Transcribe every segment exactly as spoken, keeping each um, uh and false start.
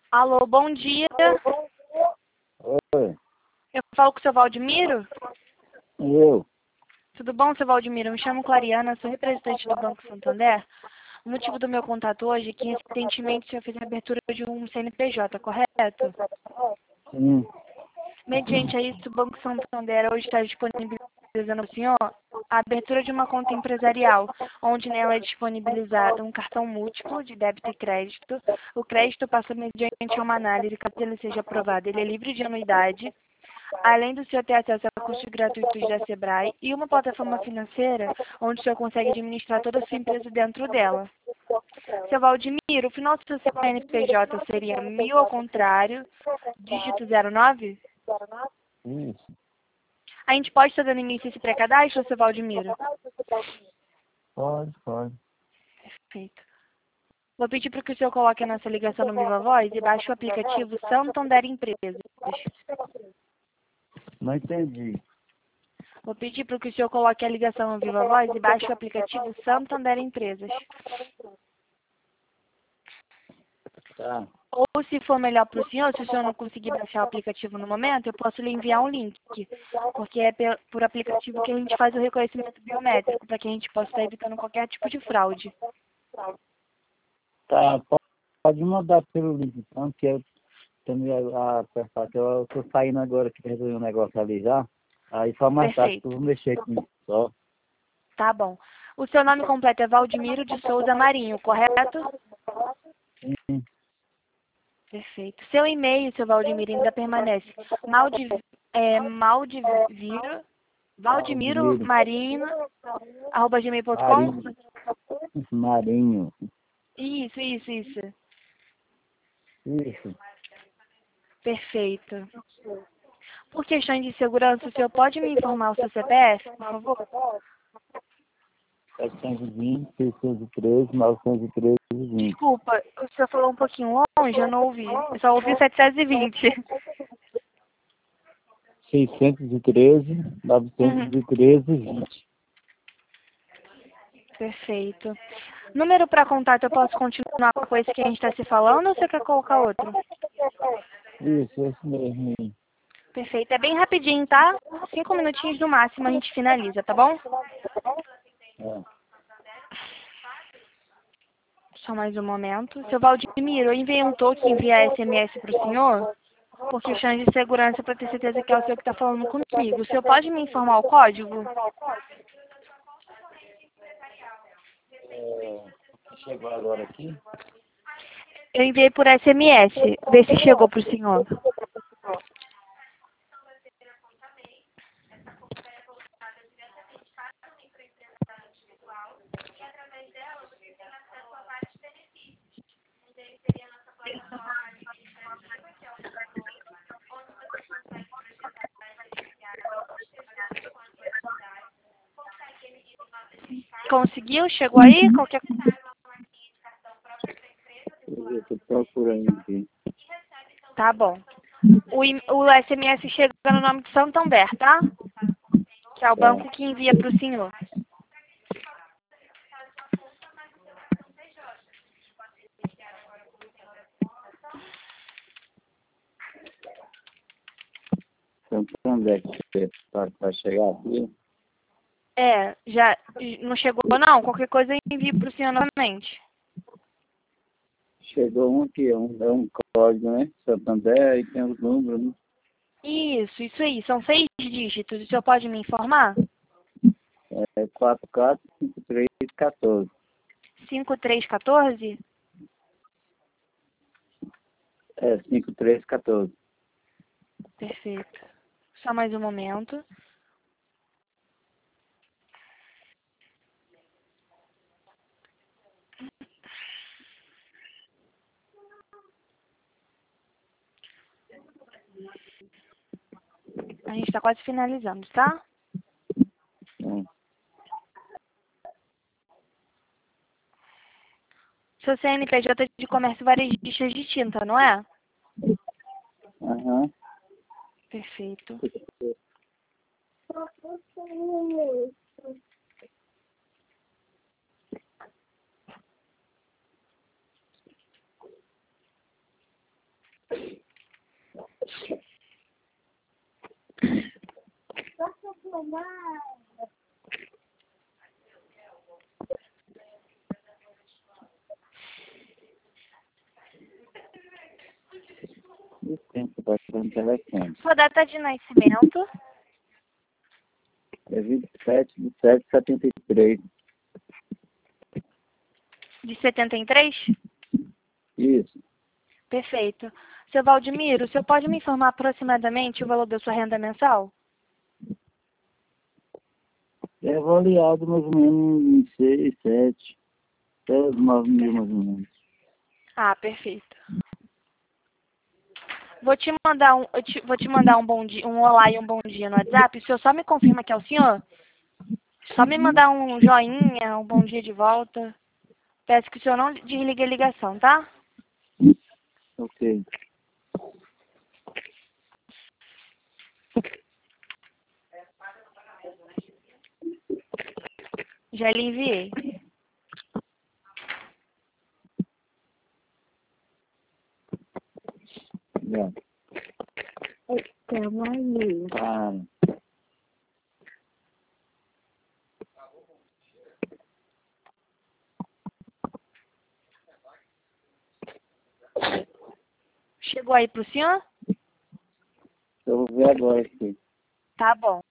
Alô, bom dia. Oi, Eu falo com o seu Valdemiro? eu. Tudo bom, seu Valdemiro? Eu me chamo Clariana, sou representante do Banco Santander. O motivo do meu contato hoje é que recentemente o senhor fez a abertura de um C N P J, correto? Sim, Mediante a isso, o Banco Santander hoje está disponibilizando ao senhor a abertura de uma conta empresarial, onde nela é disponibilizado um cartão múltiplo de débito e crédito. O crédito passa mediante uma análise, caso ele seja aprovado. Ele é livre de anuidade, além do senhor ter acesso a cursos gratuitos da Sebrae e uma plataforma financeira onde o senhor consegue administrar toda a sua empresa dentro dela. Seu Valdemiro, o final do seu C N P J seria mil ao contrário, dígito zero nove? isso. A gente pode estar dando início a esse pré-cadastro, seu Valdemiro? Pode, pode. Perfeito. Vou pedir para que o senhor coloque a nossa ligação no Viva Voz e baixe o aplicativo Santander Empresas. Não entendi. Vou pedir para que o senhor coloque a ligação no Viva Voz e baixe o aplicativo Santander Empresas. Tá. Ou, se for melhor para o senhor, se o senhor não conseguir baixar o aplicativo no momento, eu posso lhe enviar um link, porque é pe- por aplicativo que a gente faz o reconhecimento biométrico, para que a gente possa estar evitando qualquer tipo de fraude. Tá, po- pode mandar pelo link, então, que eu também a apertar, que eu tô saindo agora que resolvi um negócio ali já. Aí só mais tarde que eu Perfeito. vou mexer com isso só. Tá bom. O seu nome completo é Valdemiro de Souza Marinho, correto? Sim, Perfeito. Seu e-mail, seu Valdemiro, ainda permanece Maldi, é, Maldiviro, Valdemiro Valdemiro. Marino, arroba gmail ponto com? Marinho. Marinho. Isso, isso, isso. Isso. Perfeito. Por questões de segurança, o senhor pode me informar o seu C P F, por favor? setecentos e vinte, seiscentos e treze, novecentos e treze e vinte. Desculpa, o senhor falou um pouquinho longe, eu não ouvi. Eu só ouvi setecentos e vinte. seiscentos e treze, Uhum. novecentos e treze e vinte. Perfeito. Número para contato, eu posso continuar com esse que a gente está se falando ou você quer colocar outro? Isso, esse mesmo aí. Perfeito. É bem rapidinho, tá? Cinco minutinhos no máximo a gente finaliza, tá bom? É. Só mais um momento. Seu Valdemiro, eu enviei um token via S M S para o senhor, por questões de segurança, para ter certeza que é o senhor que está falando comigo. O senhor pode me informar o código? É, chegou agora aqui. Eu enviei por S M S. Vê se chegou para o senhor. Conseguiu? Chegou aí? Qualquer... Eu estou procurando aqui. Tá bom. O, e- o S M S chega no nome de Santander, tá? Que é o Tá. banco que envia para o senhor. Então, quando é que você tá- vai chegar aqui? É, já não chegou não? Qualquer coisa eu envio para o senhor novamente. Chegou um aqui, é um, é um código, né? Santander, aí tem os números, né? Isso, isso aí. São seis dígitos. O senhor pode me informar? É quatro quatro cinco três um quatro. Cinco três um quatro? É cinco três um quatro. Perfeito. Só mais um momento. A gente está quase finalizando, tá? Hum. Seu C N P J de comércio varejista de tinta, não é? Aham. Perfeito. E o tempo tá no telefone. Sua data de nascimento? É vinte e sete de sete de setenta e três. De setenta e três? Isso. Perfeito. Seu Valdemiro, o senhor pode me informar aproximadamente o valor da sua renda mensal? É avaliado mais ou menos em seis, sete, até os nove mil mais ou menos. Ah, perfeito. Vou te mandar um, eu te- vou te mandar um bom dia, um olá e um bom dia no WhatsApp. O senhor só me confirma que é o senhor? Só me Uhum. mandar um joinha, um bom dia de volta. Peço que o senhor não desligue a ligação, tá? Ok. Já lhe enviei. Já. Para. Chegou aí pro senhor? Eu vou ver agora aqui. Tá bom.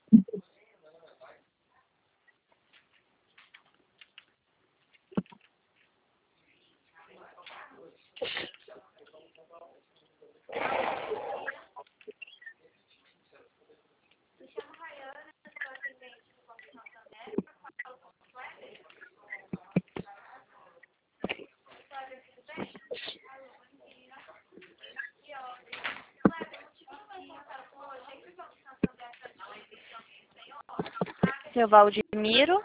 Seu Valdemiro.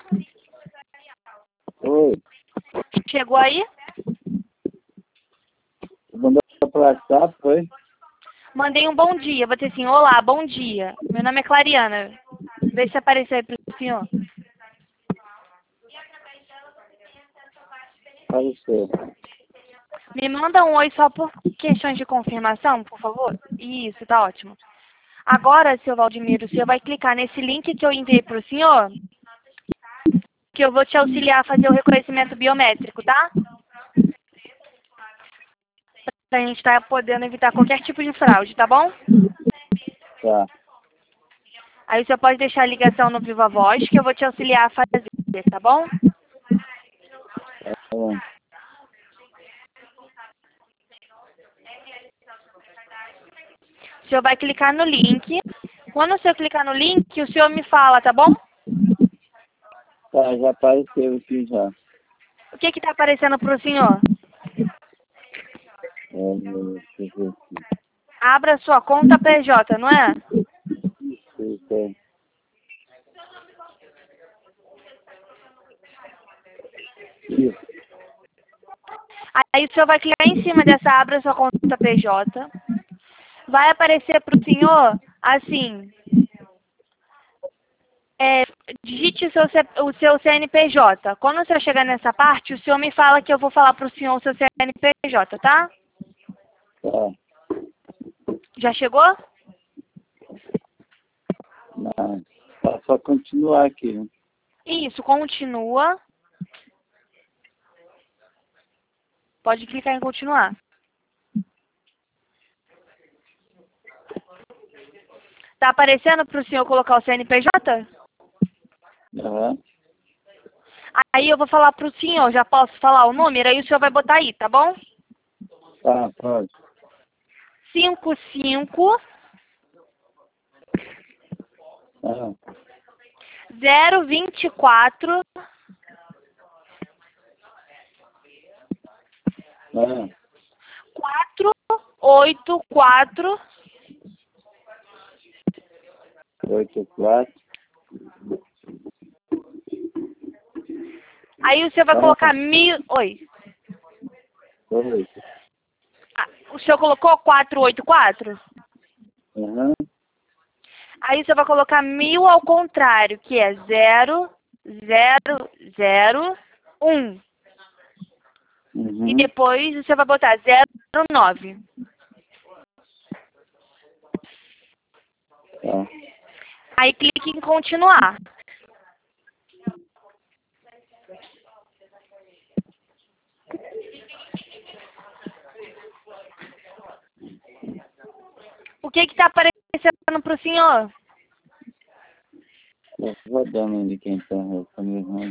Oi. Chegou aí? Mandou para WhatsApp, foi? Mandei um bom dia. Vou ter assim, olá, bom dia. Meu nome é Clariana. Vê se apareceu aí pro senhor. Apareceu. Me manda um oi só por questões de confirmação, por favor. Isso, tá ótimo. Agora, seu Valdemiro, o senhor vai clicar nesse link que eu enviei pro senhor, que eu vou te auxiliar a fazer o reconhecimento biométrico, tá? Pra gente estar podendo evitar qualquer tipo de fraude, tá bom? Tá. Aí o senhor pode deixar a ligação no Viva Voz, que eu vou te auxiliar a fazer, tá bom? Tá bom. O senhor vai clicar no link. Quando o senhor clicar no link, o senhor me fala, tá bom? Tá, já apareceu aqui já. O que que tá aparecendo pro senhor? É, deixa eu ver aqui. Abra a sua conta P J, não é? Isso, é. Isso. Aí o senhor vai clicar em cima dessa abra sua conta P J. Vai aparecer pro senhor, assim, é, digite o seu, C- o seu C N P J. Quando o senhor chegar nessa parte, o senhor me fala que eu vou falar pro senhor o seu C N P J, tá? Tá. Já chegou? Não. Tá, só continuar aqui, né? Isso, continua. Pode clicar em continuar. Tá aparecendo pro senhor colocar o C N P J? Aham. Aí eu vou falar pro senhor, já posso falar o número? Aí o senhor vai botar aí, tá bom? Tá, pode. cinco cinco Ah, zero vinte e quatro ah, quatro oito quatro oito, quatro. Aí o senhor vai Ah, colocar mil. Oi. oito. Ah, o senhor colocou quatrocentos e oitenta e quatro? Aham. Aí o senhor vai colocar mil ao contrário, que é zero zero zero um. E Uhum. depois o senhor vai botar zero nove. Tá. Aí clique em continuar. O que que tá aparecendo pro senhor? Tô rodando de quem tá mesmo.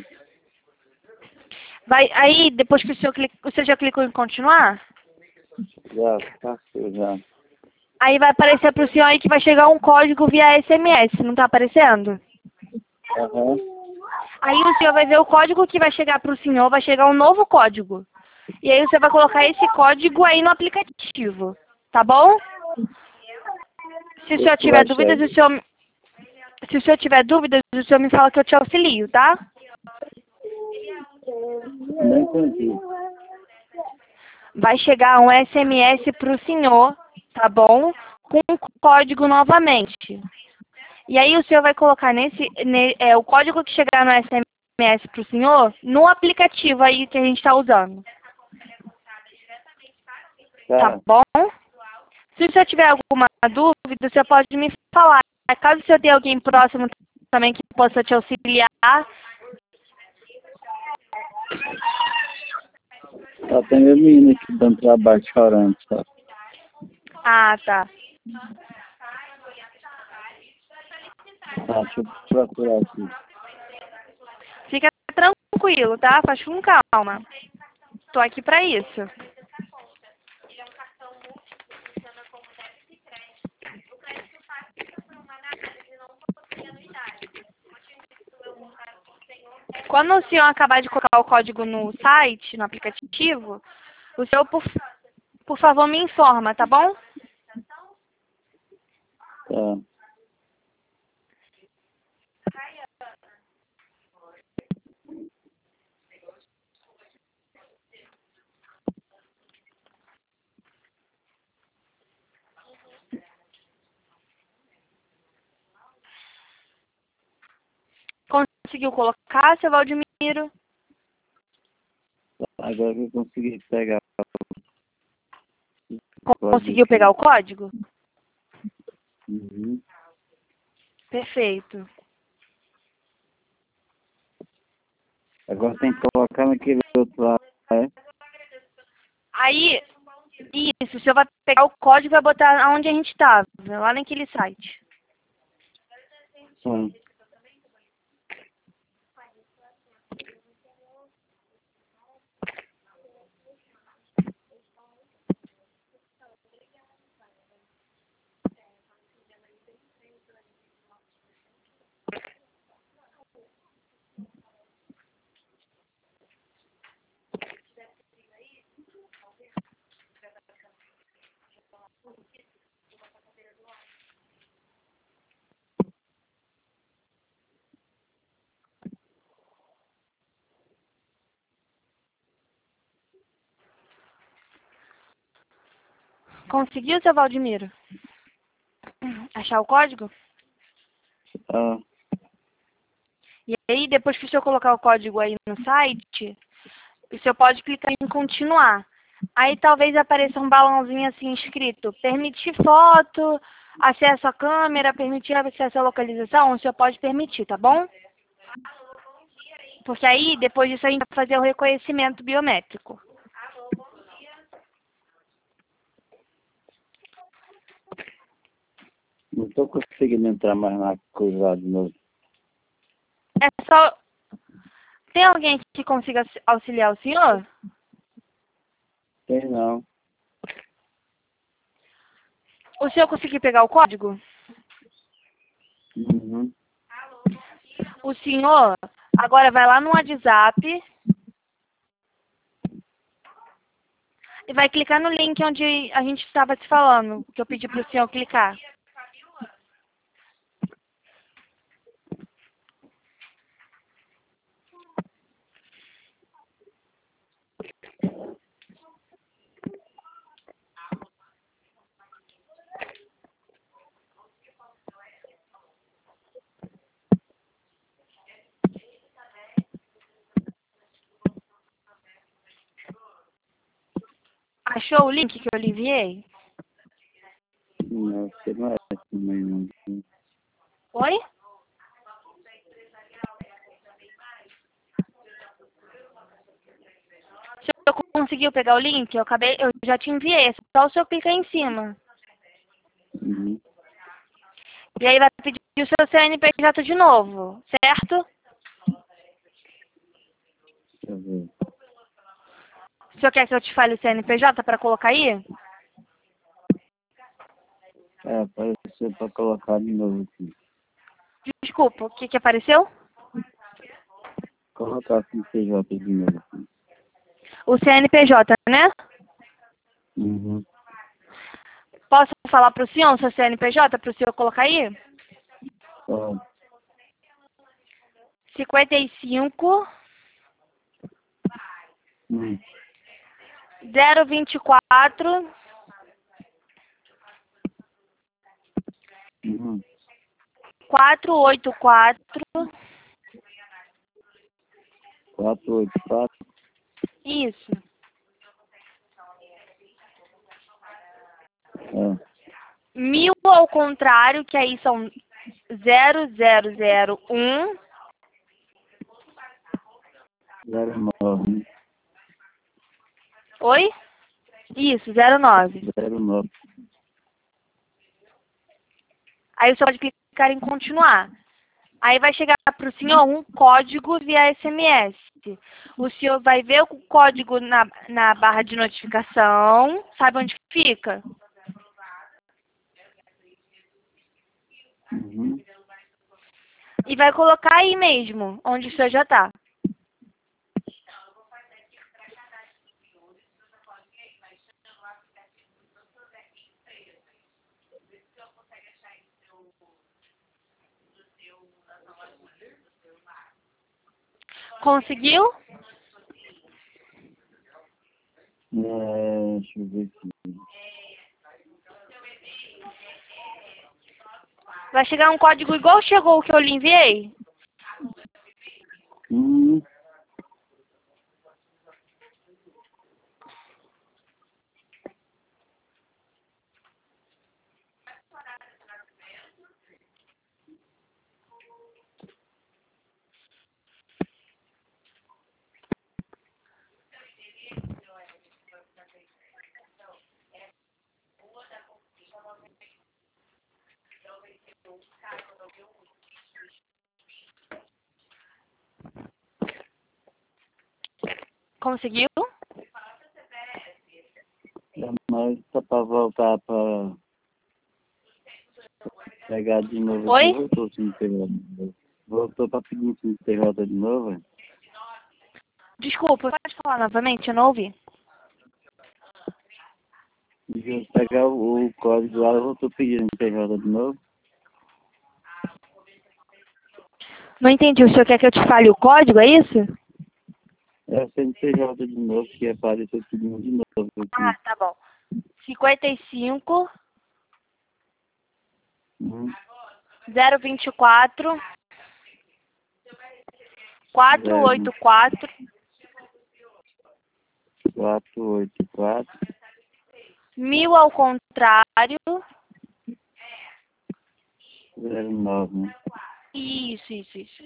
Vai, aí, depois que o senhor clica, você já clicou em continuar? Já, passou já. Aí vai aparecer pro senhor aí que vai chegar um código via S M S, não tá aparecendo? Aham. Aí o senhor vai ver o código que vai chegar pro senhor, vai chegar um novo código. E aí você vai colocar esse código aí no aplicativo, tá bom? Se o senhor Esse tiver vai dúvidas, o chegar. senhor, se o senhor tiver dúvidas, o senhor me fala que eu te auxilio, tá? Não entendi. Vai chegar um S M S pro senhor, tá bom? Com o código novamente. E aí o senhor vai colocar nesse, ne, é, o código que chegar no S M S pro senhor no aplicativo aí que a gente está usando. Tá Tá. bom? Se o senhor tiver alguma dúvida, o senhor pode me falar. Caso o senhor tenha alguém próximo também que possa te auxiliar. Só tem meu menino aqui dando trabalho chorando, só. Ah, tá. Tá, deixa eu procurar aqui. Fica tranquilo, tá? Faz com calma. Tô aqui pra isso. Quando o senhor acabar de colocar o código no site, no aplicativo, o senhor, por, por favor, me informa, tá bom? Tá. Conseguiu colocar, seu Valdemiro? Agora que eu consegui pegar o código Conseguiu pegar aqui. o código? Uhum. Perfeito. Agora tem que colocar naquele outro lá, é? Aí, isso, o senhor vai pegar o código e vai botar onde a gente estava, lá naquele site. Sim. Conseguiu, seu Valdemiro? Achar o código? Ah, E aí, depois que o senhor colocar o código aí no site, o senhor pode clicar em continuar. Aí talvez apareça um balãozinho assim escrito, permitir foto, acesso à câmera, permitir acesso à localização, o senhor pode permitir, tá bom? Porque aí, depois disso, a gente vai fazer o reconhecimento biométrico. não tô conseguindo entrar mais na coisa lá de novo. É só... Tem alguém que consiga auxiliar o senhor? Tem não. O senhor conseguiu pegar o código? Uhum. O senhor agora vai lá no WhatsApp e vai clicar no link onde a gente estava se falando, que eu pedi para o senhor clicar. Achou o link que eu lhe enviei? Não, você não é assim também não. Oi? conseguiu pegar o link? Eu acabei, eu já te enviei, é só o senhor clicar em cima. Uhum. E aí vai pedir o seu C N P J de novo, certo? Deixa eu ver. O senhor quer que eu te fale o C N P J para colocar aí? É, apareceu para colocar de novo aqui. Desculpa, o que que apareceu? Colocar C N P J de novo aqui. O C N P J, né? Uhum. Posso falar para o senhor o seu C N P J para o senhor colocar aí? Ó, cinquenta e cinco, hum. zero vinte e quatro, Uhum. quatrocentos e oitenta e quatro. quatro oito quatro. Isso. É. Mil ao contrário, que aí são zero zero zero um. zero nove. Oi? Isso, zero nove. zero nove. Aí o senhor pode clicar em continuar. Aí vai chegar para o senhor um código via S M S. O senhor vai ver o código na, na barra de notificação. Sabe onde fica? Uhum. E vai colocar aí mesmo, onde o senhor já está. Conseguiu? É, deixa eu ver aqui. Vai chegar um código igual chegou o que eu lhe enviei? Hum. Conseguiu? É, mas tá para voltar para pegar de novo aqui. Oi? Voltou o C N P J de novo. Voltou para pedir o C N P J de novo, velho. Desculpa, pode falar novamente? Eu não ouvi. E eu pegar o, o código lá, voltou a pedir o C N P J de novo. Não entendi. O senhor quer que eu te fale o código, é isso? É o C N P J de novo, que apareceu pedindo de novo Ah, aqui. tá bom. cinquenta e cinco, Hum. zero vinte e quatro, quatrocentos e oitenta e quatro. quatro oito quatro. Mil ao contrário. zero nove, né? Isso, isso, isso.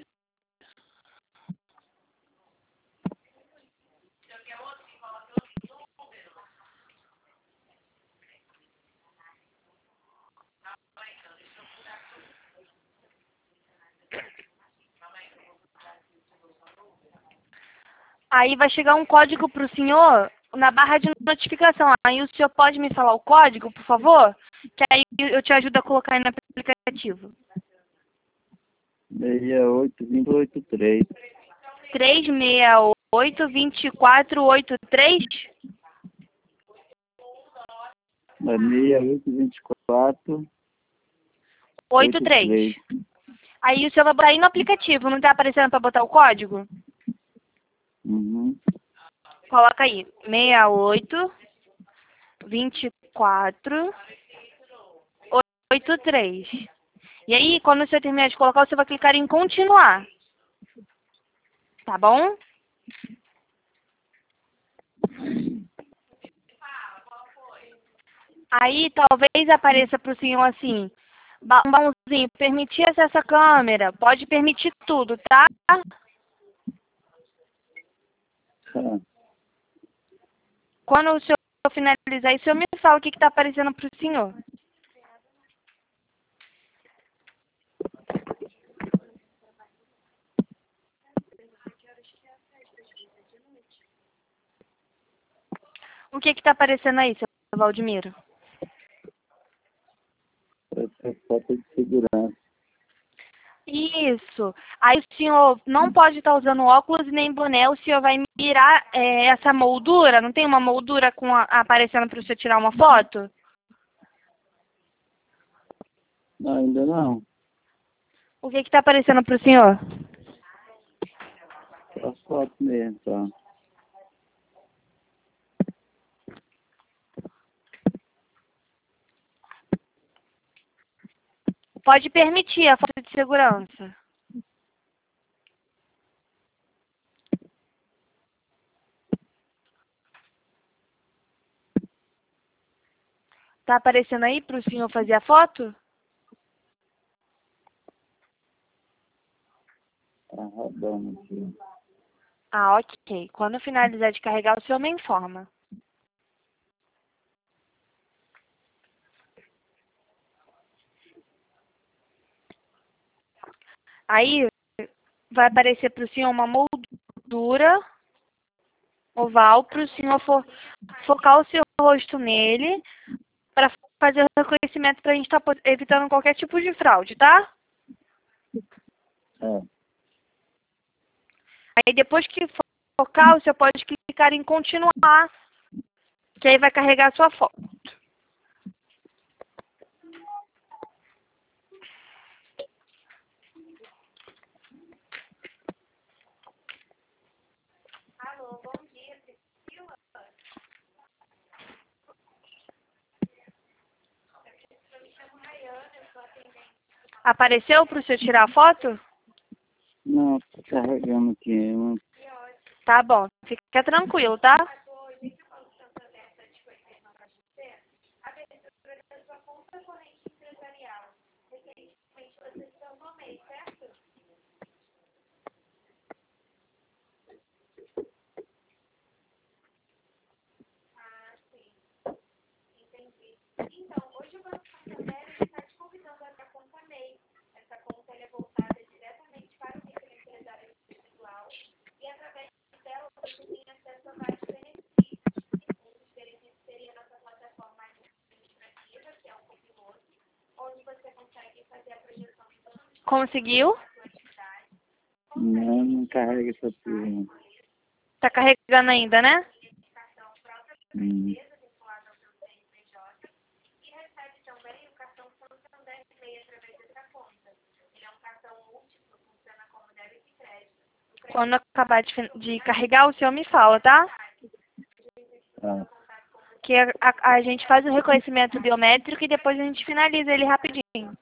Aí vai chegar um código para o senhor na barra de notificação. Aí o senhor pode me falar o código, por favor? Que aí eu te ajudo a colocar aí no aplicativo. sessenta e oito, vinte e oito, três. três seis oito, vinte quatro oito três. sessenta e oito, vinte e quatro, oito oito três. três. Aí o senhor vai botar aí no aplicativo. Não está aparecendo para botar o código? Uhum. Coloca aí. seis oito, vinte quatro oito três. E aí, quando você terminar de colocar, você vai clicar em continuar. Tá bom? Aí talvez apareça para o senhor assim, ba- um balãozinho, permitir acesso à câmera. Pode permitir tudo, tá? Tá. Quando o senhor finalizar isso, o senhor me fala o que está aparecendo para o senhor. O que está aparecendo aí, seu Valdemiro? Essa foto de segurança. Isso. Aí o senhor não pode estar usando óculos e nem boné, o senhor vai mirar é, essa moldura, não tem uma moldura com a, aparecendo para o senhor tirar uma foto? Não, ainda não. O que está aparecendo para o senhor? Só as fotos mesmo, tá? Pode permitir a foto de segurança. Tá aparecendo aí para o senhor fazer a foto? Tá rodando aqui. Ah, ok. Quando finalizar de carregar, o senhor me informa. Aí vai aparecer para o senhor uma moldura oval para o senhor fo focar o seu rosto nele para fazer o reconhecimento para a gente estar tá evitando qualquer tipo de fraude, tá? É. Aí depois que focar, o senhor pode clicar em continuar, que aí vai carregar a sua foto. Alô, bom dia, Priscila. Apareceu para o senhor tirar a foto? Não, tô carregando aqui. Não. Tá bom, fica tranquilo, tá? Conseguiu? Não, não carrega essa turma. Tá carregando ainda, né? Hum. Quando acabar de, de carregar, o senhor me fala, tá? Tá. Que a, a, a gente faz o reconhecimento biométrico e depois a gente finaliza ele rapidinho.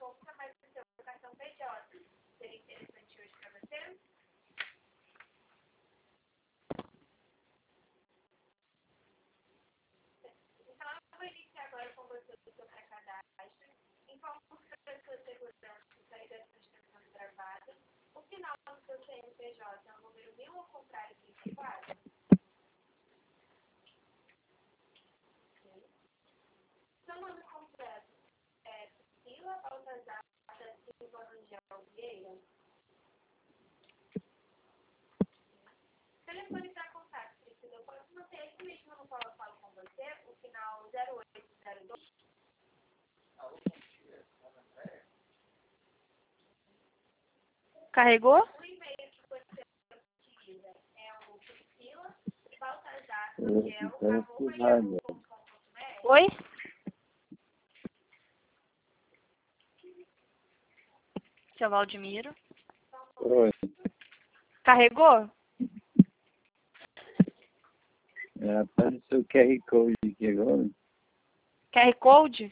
Carregou? Eu quero ativar agora. Oi? Seu Valdemiro. Oi. Carregou? É, apareceu o Q R Code aqui agora. Q R Code?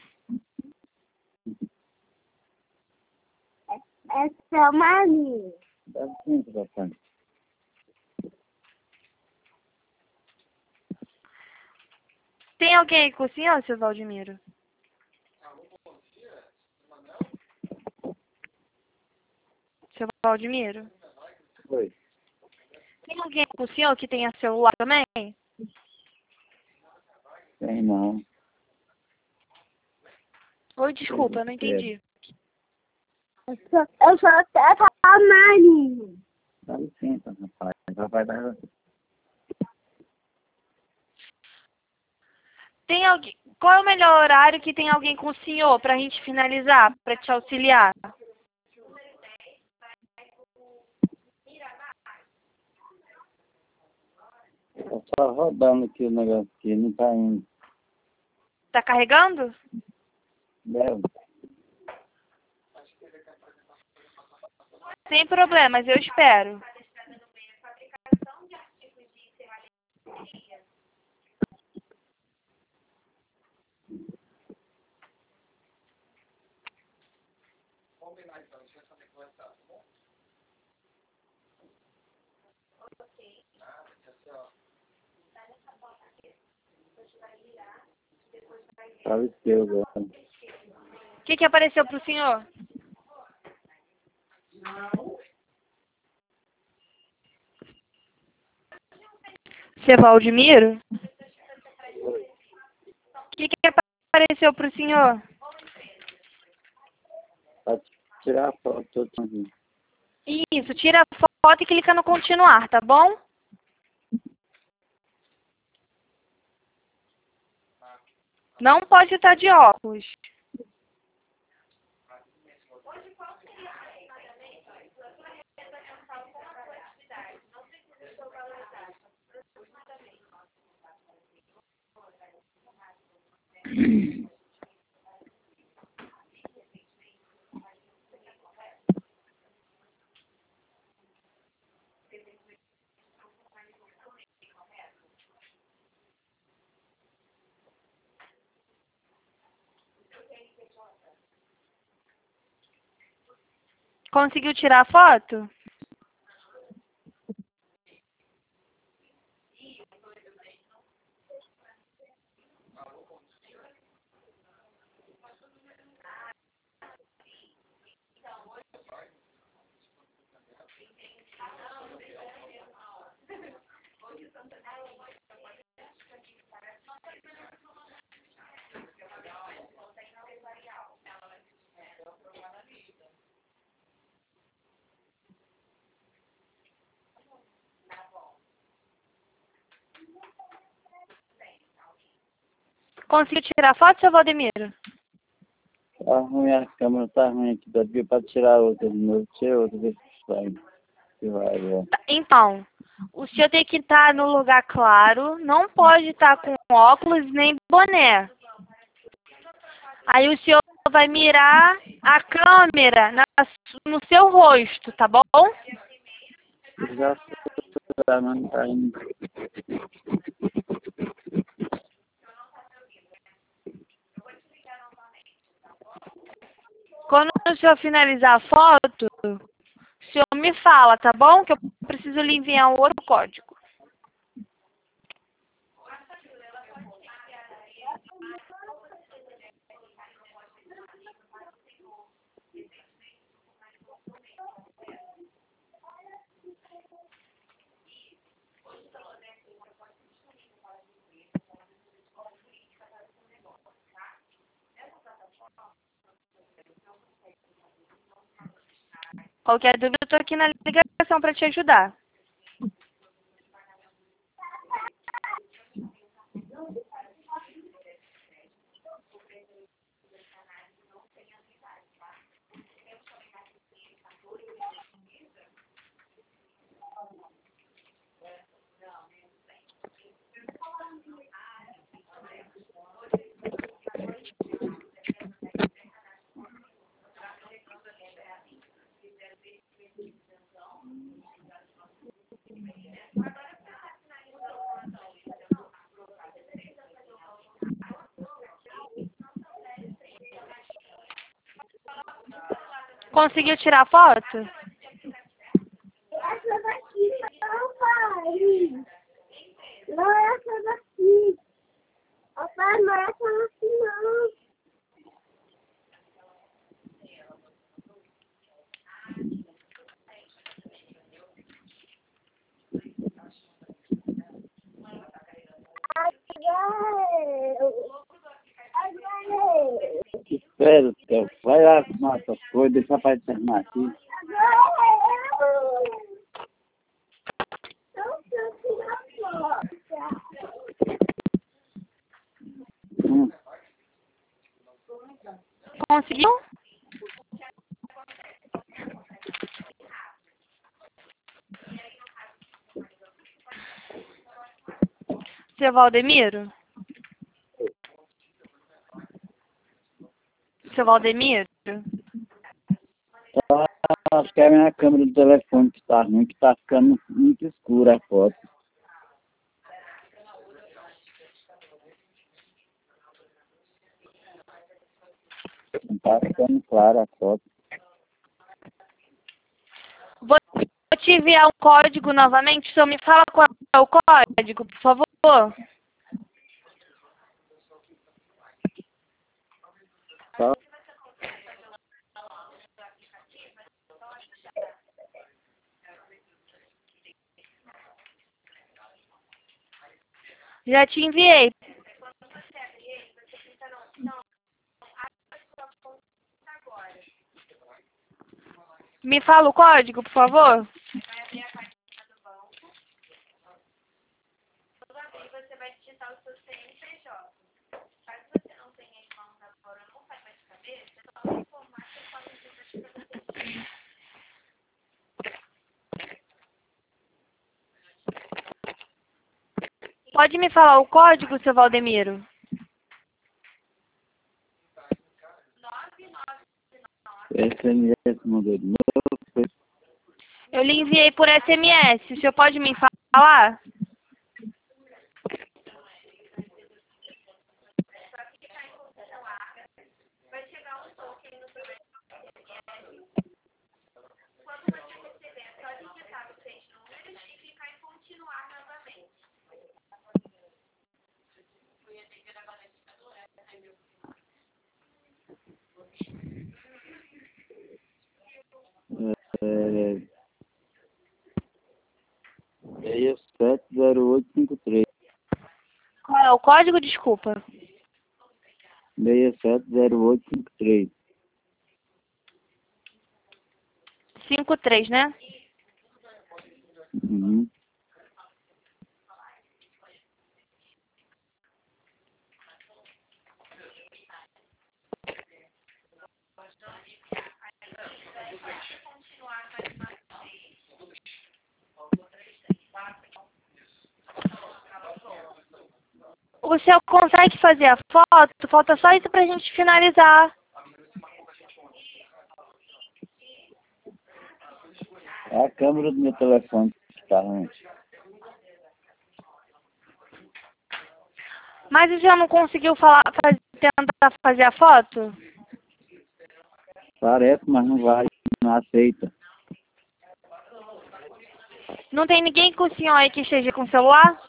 Essa é uma minha. Dá licença, papai. Tem alguém aí com o senhor, seu Valdemiro? Seu Valdemiro? Oi. Tem alguém com o senhor que tenha celular também? Tem não. Oi, desculpa, eu não entendi. Eu sou, eu sou até a Marinho. Dá licença, rapaz. Papai vai... Tem alguém... Qual é o melhor horário que tem alguém com o senhor pra gente finalizar, pra te auxiliar? Tá só rodando aqui o negócio aqui, não tá indo. Tá carregando? Deve. Sem problemas, eu espero. Faleceu agora. O que que apareceu pro senhor? Seu Valdemiro? O que que apareceu pro senhor? Pra tirar a foto todo mundo. Isso, tira a foto e clica no continuar, tá bom? Não pode estar de óculos. Conseguiu tirar a foto? Conseguiu tirar a foto, seu Valdemiro? Tá ruim, a câmera tá ruim aqui. Dá pra tirar outra de novo. Tira outra, ver se vai. Se vai, é. Então, o senhor tem que estar no lugar claro, não pode estar com óculos nem boné. Aí o senhor vai mirar a câmera na, no seu rosto, tá bom? Já tá, mas não tá indo. Quando o senhor finalizar a foto, o senhor me fala, tá bom? Que eu preciso lhe enviar um outro código. Qualquer dúvida, eu tô aqui na ligação para te ajudar. Conseguiu tirar a foto? Essa daqui não, pai. Não é essa daqui. Ó, pai, não é essa daqui, não. Ai, ai. Espera, Theo. Vai lá arrumar essas coisas, deixa o pai terminar aqui. Hum. Conseguiu? Seu Valdemiro? Seu Valdemiro? Ah, acho que é a minha câmera do telefone que tá ruim, que tá ficando muito escura a foto. Não tá ficando clara a foto. Vou te enviar um código novamente. O senhor me fala qual é o código, por favor? Tá? Já te enviei. Me fala o código, por favor? Pode me falar o código, seu Valdemiro? S M S mandou de novo. Eu lhe enviei por S M S. O senhor pode me falar? É, seis sete zero oito cinco três. Qual é o código? Desculpa. seis sete zero oito cinco três. cinco três, né? Uhum. O senhor consegue fazer a foto? Falta só isso pra gente finalizar. É a câmera do meu telefone que tá ruim. Mas o senhor não conseguiu falar, faz, tentar fazer a foto? Parece, mas não vai, não aceita. Não tem ninguém com o senhor aí que esteja com o celular?